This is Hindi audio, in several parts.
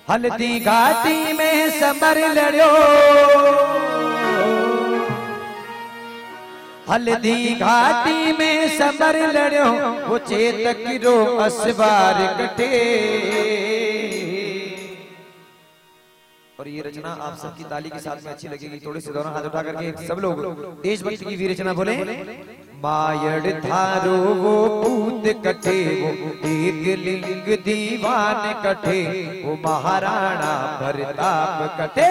हल्दी घाटी में समर लड़ो, हल्दी घाटी में समर लड़ो, वो चेतक रो असवार कटे। और ये रचना आप सबकी ताली के साथ में अच्छी लगेगी। थोड़े से दोनों हाथ उठा करके सब लोग देशभक्ति की वीर रचना बोले। मायड़ थारो वो पूत कटे, वो एक लिंग दीवान कटे, वो महाराणा प्रताप कटे।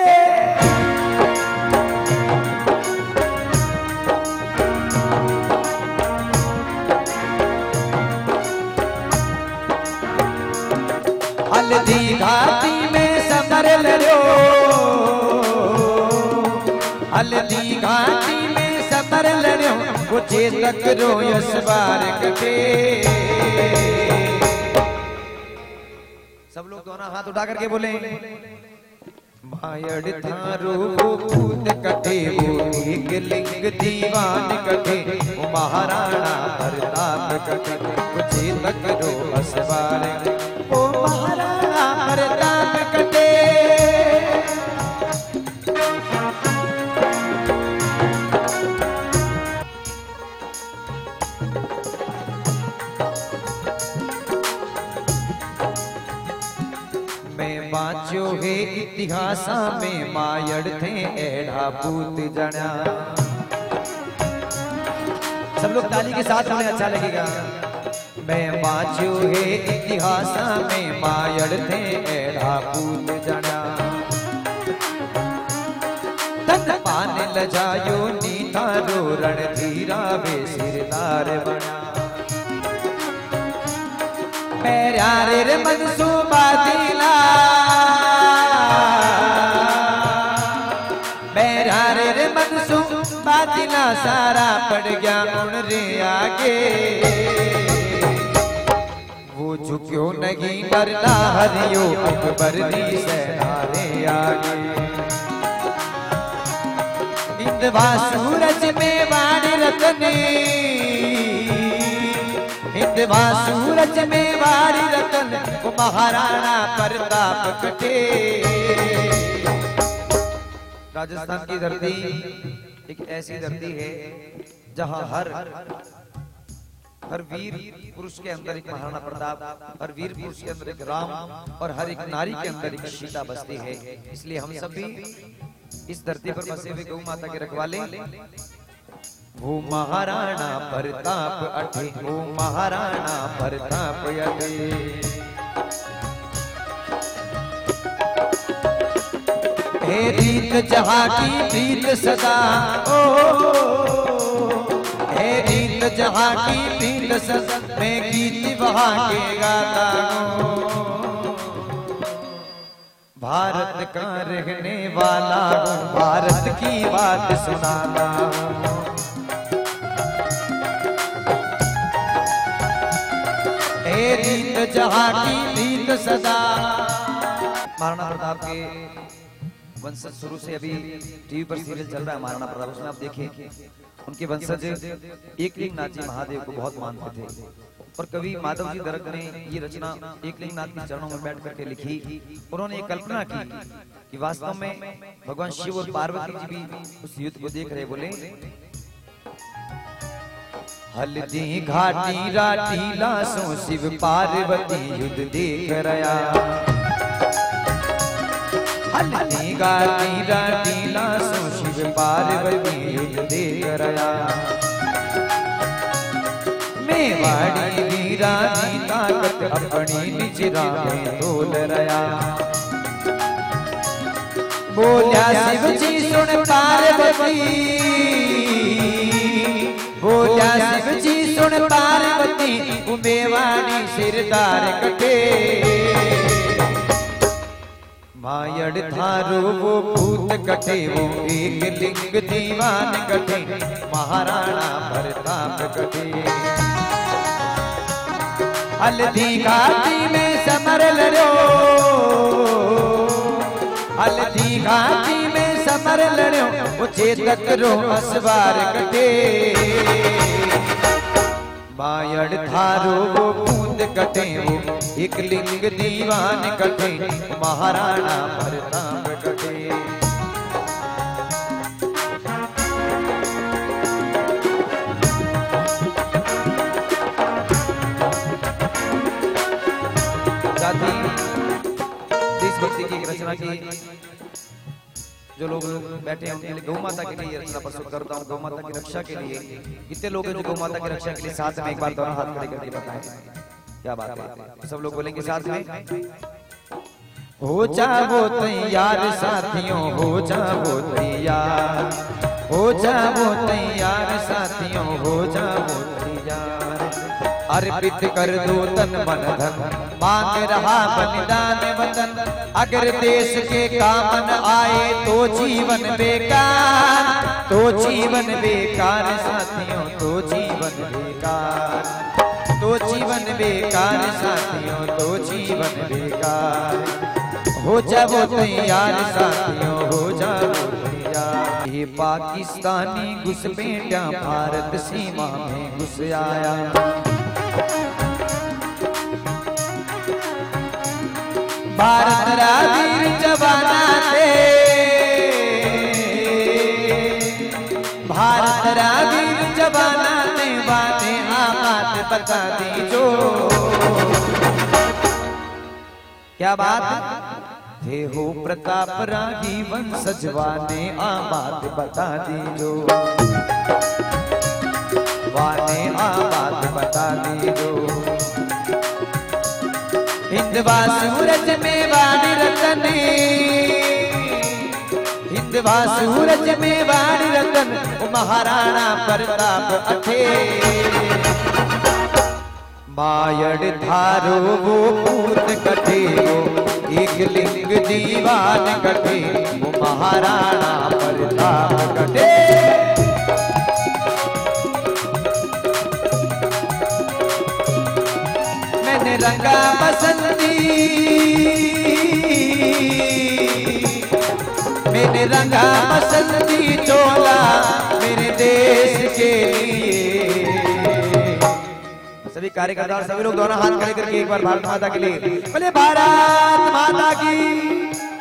हल्दी घाटी में समर लड़ो, हल्दी घाटी में समर लड़ो, वो चेतक रो असवार कटे। सब लोग दोनों हाथ उठा करके बोले। मायड़ थारो वो पूत कटे, वो एक लिंग दीवान कटे, वो महाराणा प्रताप कटे, वो चेतक रो असवार, वो महाराणा प्रताप कटे। मैं बाँचो है इतिहास में, मायड़ थे एड़ा पूत जना। सब लोग ताली के साथ हमें अच्छा लगेगा। मैं बाँचो है इतिहास में, मायड़ थे एड़ा पूत जना। तन पान लजायो नीता रो, रणधीरा वे सिरदार बना। प्यारे रे मनसूबा दिला, प्यारे रे मनसूबा दिला, सारा पड़ गया उन रे आगे। वो झुक्यो नहीं मरना हरियो, अकबर दी सहनारे आगे। इंदवा सूरज में वाणी रतने, इंदवा सूरज में वाणी रतन, वो महाराणा प्रताप कटे। राजस्थान की धरती एक ऐसी धरती है जहां हर वीर पुरुष के अंदर एक महाराणा प्रताप, हर वीर पुरुष के अंदर एक राम, और हर एक नारी के अंदर एक सीता बसती है। इसलिए हम सब भी इस धरती पर बसे हुए गौ माता के रखवाले। वो महाराणा प्रताप अठे, वो महाराणा प्रताप अठे। हे रीत जहाँ की प्रीत सदा, ओ हे रीत जहाँ की प्रीत सदा, मैं गीत वहाँ के गाता हूँ। भारत का रहने वाला हूँ, भारत की बात सुनाता हूँ। रीत जहाँ की रीत सदा। महाराणा प्रताप के वंशज शुरू से अभी टीवी पर सीरियल चल रहा है महाराणा प्रताप, उसमें आप देखिए उनके वंशज एकलिंगनाथ जी महादेव को बहुत मानते थे। और कवि माधव जी दरक ने ये रचना एकलिंगनाथ के चरणों में बैठ करके लिखी। उन्होंने एक कल्पना की कि वास्तव में भगवान शिव और पार्वती जी भी उस युद्ध को देख रहे। बोले हल्दी घाटी राटीला सो, शिव पार्वती युद्ध देख रया। हल्दी घाटी राटीला सो, शिव पार्वती युद्ध देख रया। मेवाड़ी वीरा की ताकत, अपनी निज राहें तोल रया। बोलिया शिव जी सुन पार्वती, बोलिया शिव जी सुन पार्वती, मेवाड़ी सिरदार कटे। मायड़ थारो वो भूत कटे, वो एक लिंग दीवान कटे, महाराणा प्रताप कटे। हल्दी घाटी में समर लड़ो, हल्दी घाटी में समर लड़ो, वो चेतक रो असवार कटे। बायड़ थारो वो बूंद कटे वो एक लिंग दीवान कटे महाराणा प्रताप कटे। देशभक्ति की रचना की जो लोग बैठे हैं उनके लिए गौ माता के लिए रचना प्रस्तुत करता हूँ। गौ माता की रक्षा के लिए कितने लोग हैं जो गौ माता की रक्षा के लिए साथ में एक बार दोनों हाथ खड़े करके बताएं क्या बात है। सब लोग बोलेंगे साथ में, हो जाओ तैयार साथियों, हो जाओ तैयार, हो जाओ तैयार साथियों, हो जाओ तैयार। अर्पित कर दो तन मन धन, मांग रहा बलिदान वतन। अगर देश के काम न आए तो जीवन बेकार, तो जीवन बेकार साथियों, तो जीवन बेकार, तो जीवन बेकार साथियों, तो जीवन बेकार। हो जाओ तैयार साथियों, हो जाओ तैयार। ये पाकिस्तानी घुसपैठिया भारत सीमा में घुस आया। भारत रा वीर जवाना थे, भारत रा वीर जवाना ने बातें आबाद बता दी जो। क्या बात थे हो प्रताप रागी वंशज वाने आबाद बता दी जो, वाने आबाद बता दी जो। हिंदवा सूरज में वाणी रतन, हिंदवा सूरज में वाणी रतन, महाराणा प्रताप अठे। बायड़ थारो वो पूत कटे वो एक लिंग दीवान कटे, वो महाराणा प्रताप कटे। मैंने रंगा बसंती, मैंने रंगा बसंती चोला मेरे देश के लिए। सभी कार्यकर्ता और सभी लोग दोनों हाथ खड़े करके एक बार भारत माता के लिए बोले भारत माता की।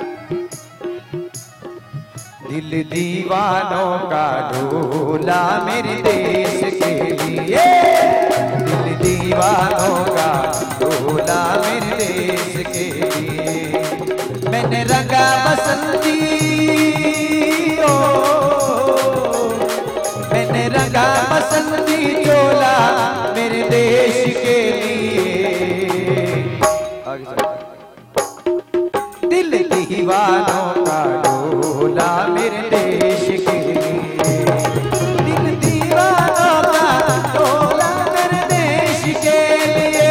दिल दीवानों का ढोला मेरे देश के लिए, दिल दीवानों का ढोला मेरे देश के लिए। मैंने रंगा बसंती ओ, मैंने रंगा बसंती चोला मेरे देश के लिए। दिल दीवानों का ढोला मेरे देश के लिए, दिल दीवानों का ढोला मेरे देश के लिए।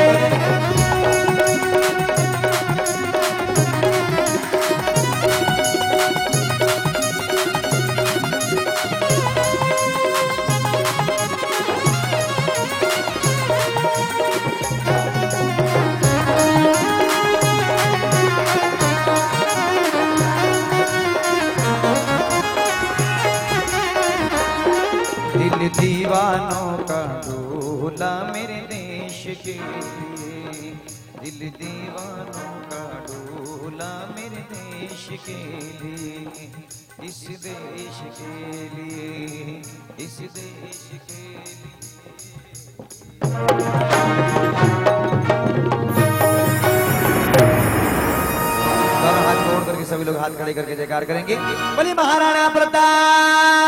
दिल दीवानों का ढोला मेरे देश के लिए, दिल दीवानों का ढोला मेरे देश के लिए। इस देश के लिए, इस देश के लिए। दोनों हाथ जोड़ करके सभी लोग हाथ खड़े करके जयकार करेंगे। बोलिए महाराणा प्रताप।